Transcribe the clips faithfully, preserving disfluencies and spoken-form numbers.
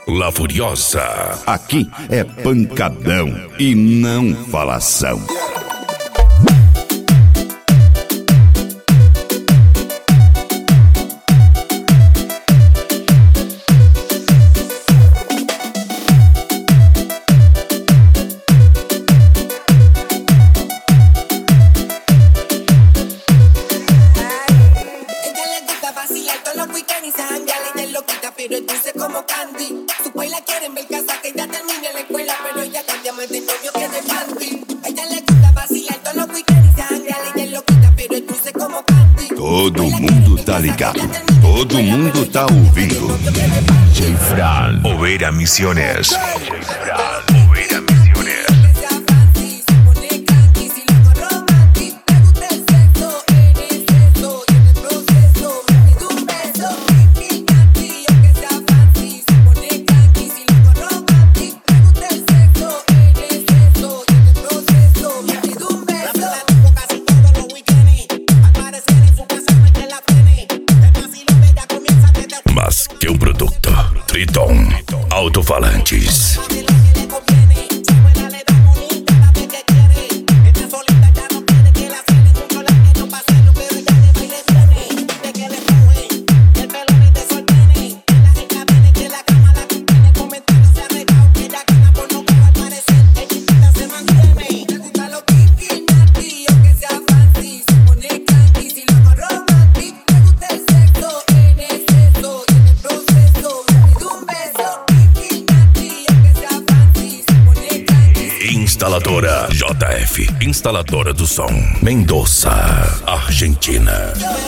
La Furiosa. Aqui é pancadão e não falação. Pero es dulce como candy. Su pues la quieren ver casa que ya termine la escuela, pero ella cambia más de novio que de panty. A ella le gusta vacilar todos los weekends y sangrar. Ella es loquita, pero es dulce como candy. Todo mundo tá ligado, todo mundo tá ouvindo. D J Fran, Oveira Misiones. D J Fran, Oveira Misiones. Más que un producto, Triton Altofalantes. Instaladora J F, instaladora do som, Mendoza, Argentina.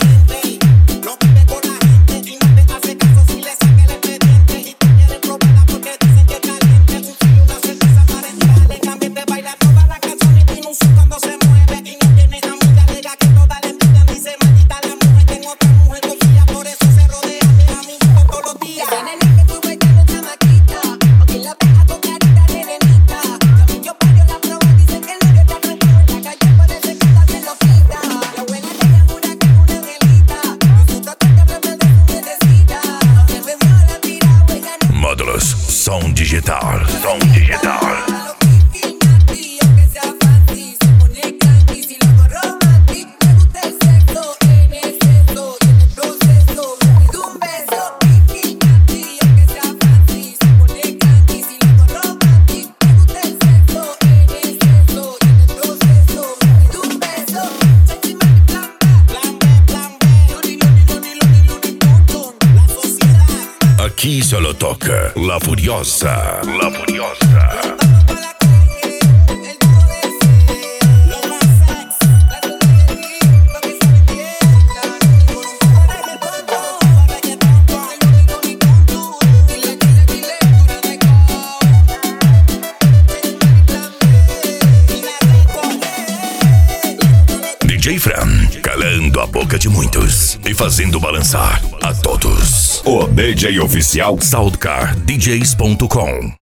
Módulos, som digital, som digital. Aquí solo toca La Furiosa, La Furiosa. D J Fran, calando a boca de muitos e fazendo balançar a todos. O D J oficial Soundcar D Js ponto com